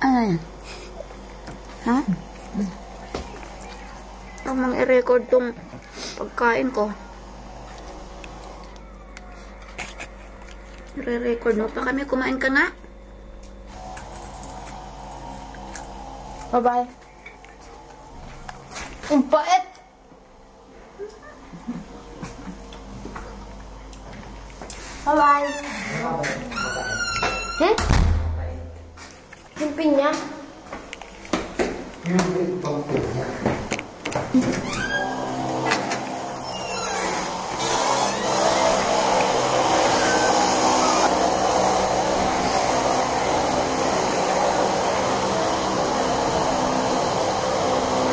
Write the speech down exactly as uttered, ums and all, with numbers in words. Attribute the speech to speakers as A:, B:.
A: Ano yan? Ha? Huwag mang i-record tong pagkain ko. I-record mo pa kami. Kumain ka nga.
B: Bye-bye. Ang pait! Bye-bye. Hmm? Yung pinya? Yung pinya.